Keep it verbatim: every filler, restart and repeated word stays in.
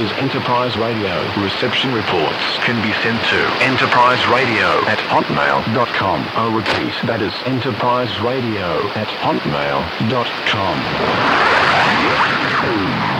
is Enterprise Radio. Reception reports can be sent to enterprise radio at hotmail dot com. I'll repeat, that is enterprise radio at hotmail dot com.